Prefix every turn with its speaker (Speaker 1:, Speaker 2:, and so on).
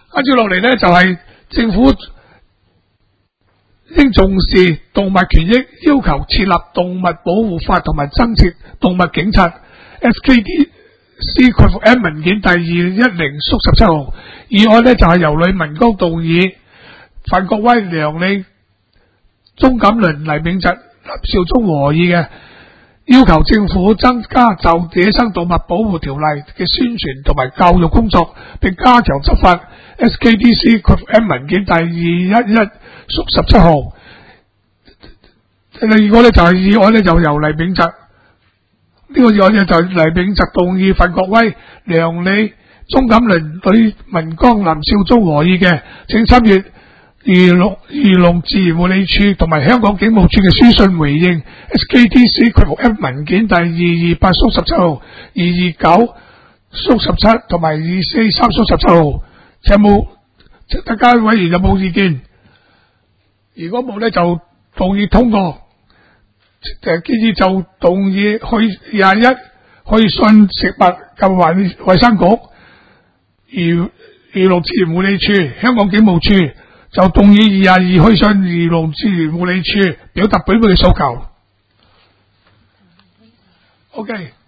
Speaker 1: 跟住落嚟咧就係政府應重視動物權益，要求設立動物保護法同埋增設動物警察。SKDC 括弧 M 文件第210/17號議案呢就係由呂文剛動議，范國威、梁李、鍾錦麟、黎秉澤、林紹忠和議嘅，要求政府增加就野生動物保護條例嘅宣傳同埋教育工作，並加強執法。SKDC 括弧 M 文件第211/17號。第二個呢就係議案呢就由黎秉澤，呢個議案呢就係黎秉澤動議，范國威、梁李、鍾錦麟、呂文剛、林紹忠和議嘅，請參閱漁農自然護理署同埋香港警務處嘅書信回應。SKDC 括弧 M 文件第228/17號、229/17同埋243/17號。有冇大家委員有冇意見？如果冇呢，就動議通過。建議就動議去21去信食物及衛生局、漁農自然護理署、香港警務處，就動議22去信漁農自然護理署，表達本會嘅訴求。OK。